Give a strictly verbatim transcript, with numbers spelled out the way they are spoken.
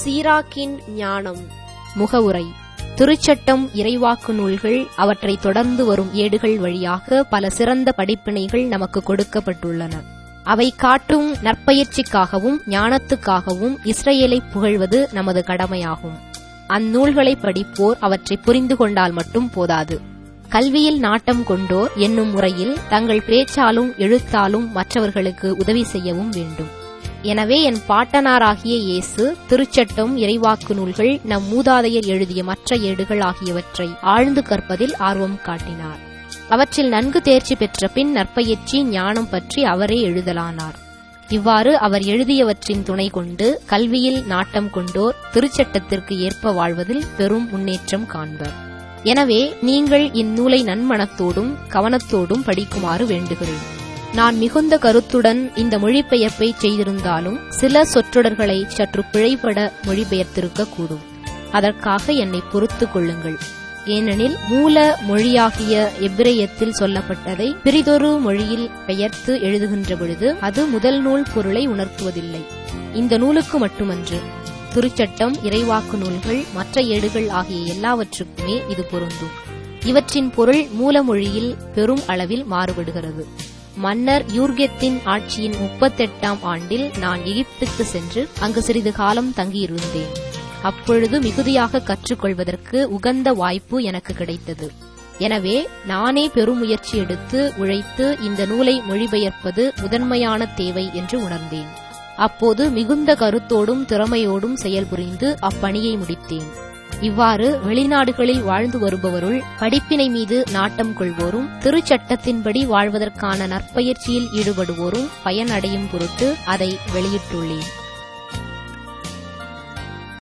சீராக்கின் ஞானம். முகவுரை. திருச்சட்டம், இறைவாக்கு நூல்கள், அவற்றை தொடர்ந்து வரும் ஏடுகள் வழியாக பல சிறந்த படிப்பினைகள் நமக்கு கொடுக்கப்பட்டுள்ளன. அவை காட்டும் நற்பயிற்சிக்காகவும் ஞானத்துக்காகவும் இஸ்ரவேலை புகழ்வது நமது கடமையாகும். அந்நூல்களை படிப்போர் அவற்றை புரிந்து கொண்டால் மட்டும் போதாது. கல்வியில் நாட்டம் கொண்டோர் என்னும் முறையில் தங்கள் பேச்சாலும் எழுத்தாலும் மற்றவர்களுக்கு உதவி செய்யவும் வேண்டும். எனவே என் பாட்டனாராகிய இயேசு திருச்சட்டம், இறைவாக்கு நூல்கள், நம் மூதாதையர் எழுதிய மற்ற ஏடுகள் ஆகியவற்றை ஆழ்ந்து கற்பதில் ஆர்வம் காட்டினார். அவற்றில் நன்கு தேர்ச்சி பெற்ற பின் நற்பயிற்சி, ஞானம் பற்றி அவரே எழுதலானார். இவ்வாறு அவர் எழுதியவற்றின் துணை கொண்டு கல்வியில் நாட்டம் கொண்டோர் திருச்சட்டத்திற்கு ஏற்ப வாழ்வதில் பெரும் முன்னேற்றம் காண்பர். எனவே நீங்கள் இந்நூலை நன்மனத்தோடும் கவனத்தோடும் படிக்குமாறு வேண்டுகிறேன். நான் மிகுந்த கருத்துடன் இந்த மொழிபெயர்ப்பை செய்திருந்தாலும் சில சொற்றொடர்களை சற்று பிழைபட மொழிபெயர்த்திருக்க கூடும். அதற்காக என்னை பொறுத்துக் கொள்ளுங்கள். ஏனெனில் மூல மொழியாகிய எபிரேயத்தில் சொல்லப்பட்டதை பிறிதொரு மொழியில் பெயர்த்து எழுதுகின்ற பொழுது அது முதல் நூல் பொருளை உணர்த்துவதில்லை. இந்த நூலுக்கு மட்டுமன்று, திருச்சட்டம், இறைவாக்கு நூல்கள், மற்ற ஏடுகள் ஆகிய எல்லாவற்றுக்குமே இது பொருந்தும். இவற்றின் பொருள் மூல மொழியில் பெரும் அளவில் மாறுபடுகிறது. மன்னர் யூர்கெத்தின் ஆட்சியின் முப்பத்தெட்டாம் ஆண்டில் நான் எகிப்துக்கு சென்று அங்கு சிறிது காலம் தங்கியிருந்தேன். அப்பொழுது மிகுதியாக கற்றுக்கொள்வதற்கு உகந்த வாய்ப்பு எனக்கு கிடைத்தது. எனவே நானே பெருமுயற்சி எடுத்து உழைத்து இந்த நூலை மொழிபெயர்ப்பது முதன்மையான தேவை என்று உணர்ந்தேன். அப்போது மிகுந்த கருத்தோடும் திறமையோடும் செயல்புரிந்து அப்பணியை முடித்தேன். இவ்வாறு வெளிநாடுகளில் வாழ்ந்து வருபவருள் படிப்பினை மீது நாட்டம் கொள்வோரும் திருச்சட்டத்தின்படி வாழ்வதற்கான நற்பயிற்சியில் ஈடுபடுவோரும் பயனடையும் பொருட்டு அதை வெளியிட்டுள்ளேன்.